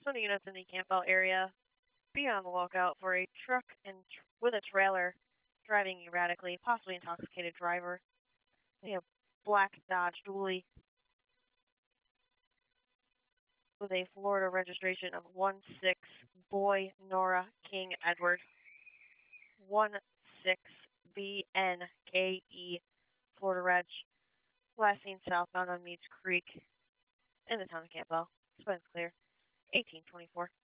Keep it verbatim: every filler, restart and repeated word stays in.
Some units in the Campbell area, be on the lookout for a truck and tr- with a trailer driving erratically, possibly intoxicated driver. They have black Dodge Dually with a Florida registration of one six Boy Nora King Edward. one six B N K E Florida Reg. Last seen southbound on Meads Creek in the town of Campbell. Spence clear. eighteen twenty-four.